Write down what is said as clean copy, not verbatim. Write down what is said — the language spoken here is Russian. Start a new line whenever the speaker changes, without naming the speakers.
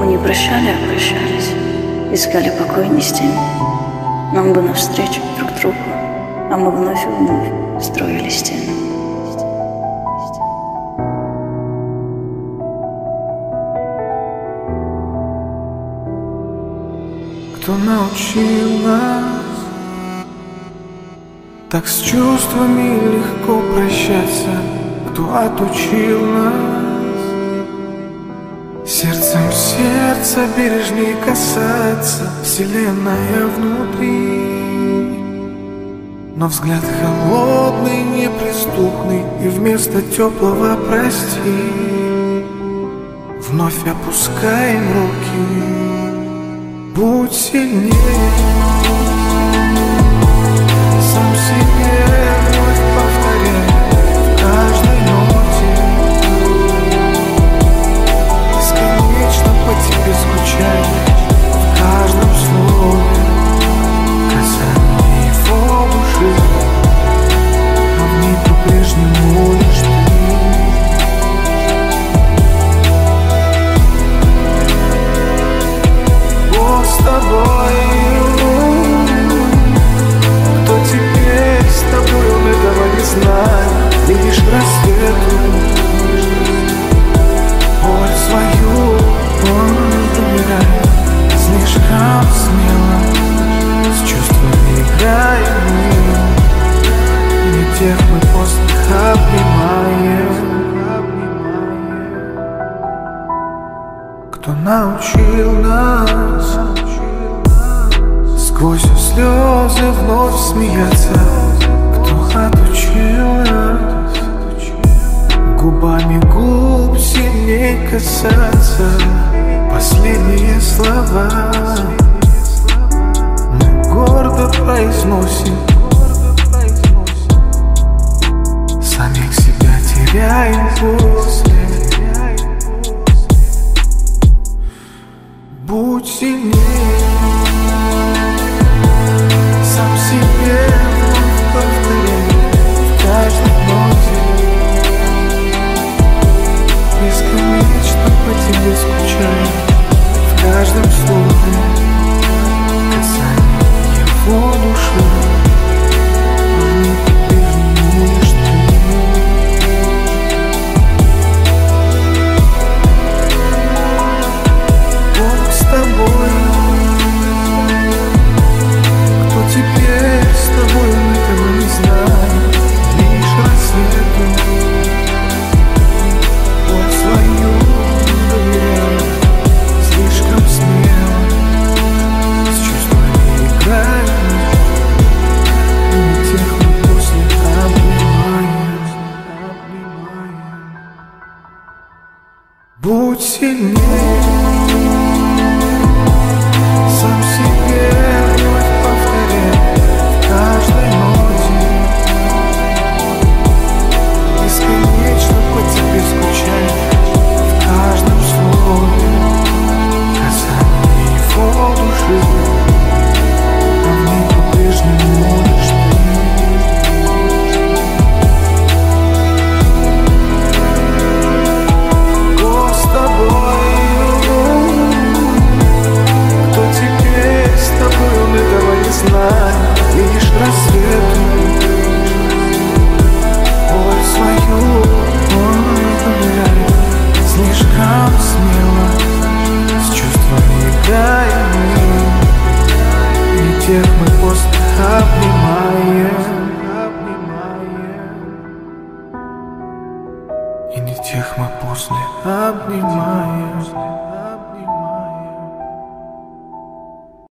не прощали, а прощались, искали покой не с теми. Нам бы навстречу друг другу, а мы вновь и вновь строили стены.
Кто научил нас так с чувствами легко прощаться? Кто отучил нас сердцем сердца бережней касаться? Вселенная внутри, но взгляд холодный, неприступный, и вместо теплого прости вновь опускаем руки. Будь сильнее, сам себе вновь повторяй в каждой ноте. Бесконечно по тебе скучай в каждом слове. Касание его души, а в ней по-прежнему лишь ты. С тобой, кто теперь с тобой, он этого не знает. Видишь рассвету, боль свою он доверяет. Слишком смело с чувствами играем мы, не тех мы после обнимаем. Кто научил нас сквозь слезы вновь смеяться? Кто отучил нас губами губ сильней касаться? Последние слова мы гордо произносим, самих себя теряем после. Будь сильнее, сам себе вновь повторяй в каждой ноте. Бесконечно по тебе скучай в каждом слове. Касание его души, а в ней по-прежнему лишь ты. Бог с тобой, кто теперь с тобой, он этого не знает. Лишь рассвету боль свою доверяет. Слишком смело с чувствами играем, и не тех мы после обнимаем. Будь сильнее, сам себе вновь повторяй в каждой ноте. Бесконечно по тебе скучай в каждом слове. Касание его души, а в ней по-прежнему лишь ты. Бог с тобой, кто теперь с тобой, он этого не знает. Видишь рассвету, боль свою он доверяет. Слишком смело с чувствами играем мы, и тех мы после обнимаем. И не тех мы после обнимаем.